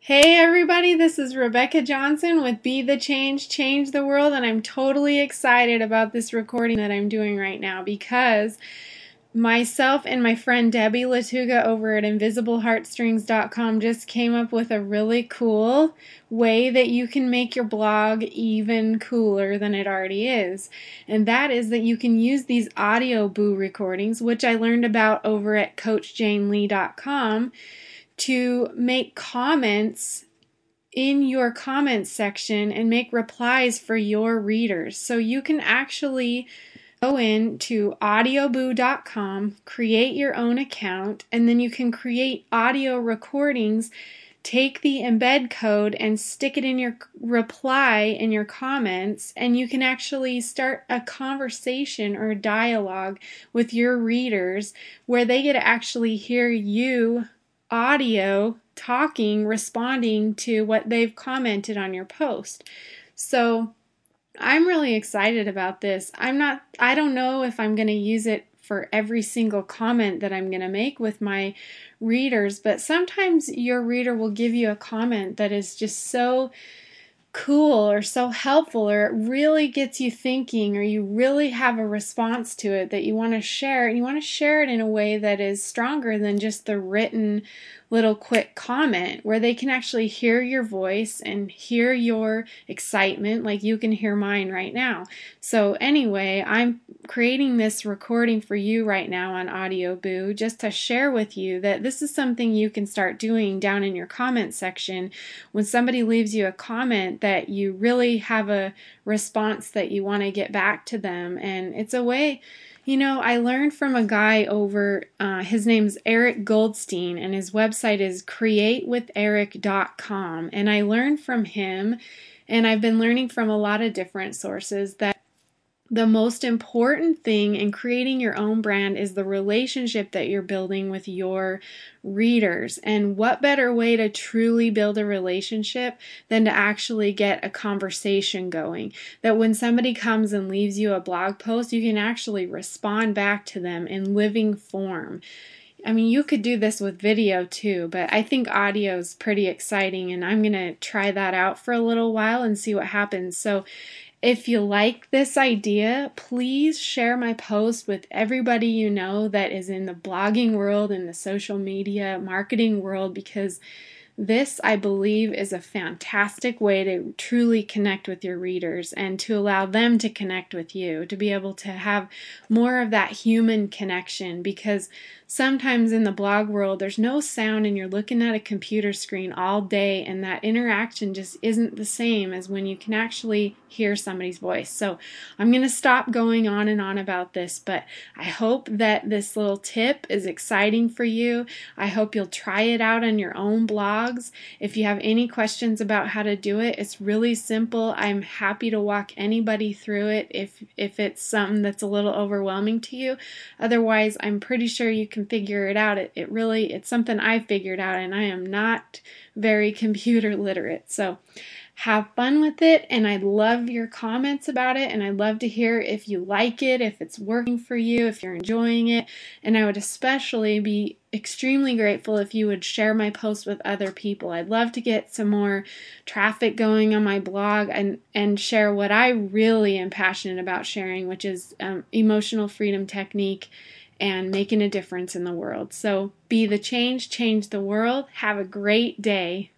Hey everybody, this is Rebecca Johnson with Be the Change, Change the World, and I'm totally excited about this recording that I'm doing right now because myself and my friend Debbie Latuga over at InvisibleHeartstrings.com just came up with a really cool way that you can make your blog even cooler than it already is. And that is that you can use these audio boo recordings, which I learned about over at CoachJaneLee.com, to make comments in your comments section and make replies for your readers. So you can actually go into audioboo.com, create your own account, and then you can create audio recordings, take the embed code and stick it in your reply in your comments, and you can actually start a conversation or a dialogue with your readers where they get to actually hear you audio talking, responding to what they've commented on your post. So I'm really excited about this. I don't know if I'm going to use it for every single comment that I'm going to make with my readers, but sometimes your reader will give you a comment that is just so cool or so helpful, or it really gets you thinking, or you really have a response to it that you want to share, and you want to share it in a way that is stronger than just the written little quick comment, where they can actually hear your voice and hear your excitement like you can hear mine right now. So anyway, I'm creating this recording for you right now on AudioBoo just to share with you that this is something you can start doing down in your comment section when somebody leaves you a comment that you really have a response that you want to get back to them. And it's a way, I learned from a guy over, his name's Eric Goldstein, and his website is createwitheric.com. And I learned from him, and I've been learning from a lot of different sources, that the most important thing in creating your own brand is the relationship that you're building with your readers. And what better way to truly build a relationship than to actually get a conversation going? That when somebody comes and leaves you a blog post, you can actually respond back to them in living form. I mean, you could do this with video too, but I think audio is pretty exciting, and I'm going to try that out for a little while and see what happens. So if you like this idea, please share my post with everybody you know that is in the blogging world and the social media marketing world, because this, I believe, is a fantastic way to truly connect with your readers and to allow them to connect with you, to be able to have more of that human connection, because sometimes in the blog world there's no sound and you're looking at a computer screen all day, and that interaction just isn't the same as when you can actually hear somebody's voice. So I'm going to stop going on and on about this, but I hope that this little tip is exciting for you. I hope you'll try it out on your own blogs. If you have any questions about how to do it, it's really simple. I'm happy to walk anybody through it if it's something that's a little overwhelming to you. Otherwise, I'm pretty sure you can figure it out. It's something I've figured out, and I am not very computer literate. So have fun with it, and I love your comments about it, and I'd love to hear if you like it, if it's working for you, if you're enjoying it. And I would especially be extremely grateful if you would share my posts with other people. I'd love to get some more traffic going on my blog and share what I really am passionate about sharing, which is emotional freedom technique and making a difference in the world. So be the change, change the world. Have a great day.